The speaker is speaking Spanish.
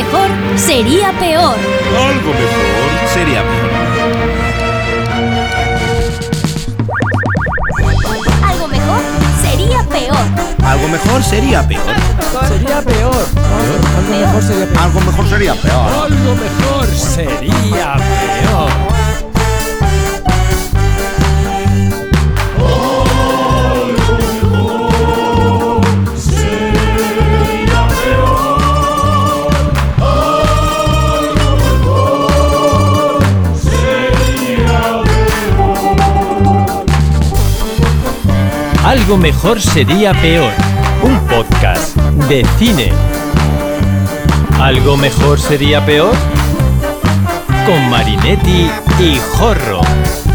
mejor sería peor. Algo mejor sería peor. Algo mejor sería peor. Algo mejor sería peor. Sería peor. Algo mejor sería peor. Algo mejor sería peor. Algo mejor sería peor. Algo mejor sería peor. Un podcast de cine. ¿Algo mejor sería peor? Con Marinetti y Jorro.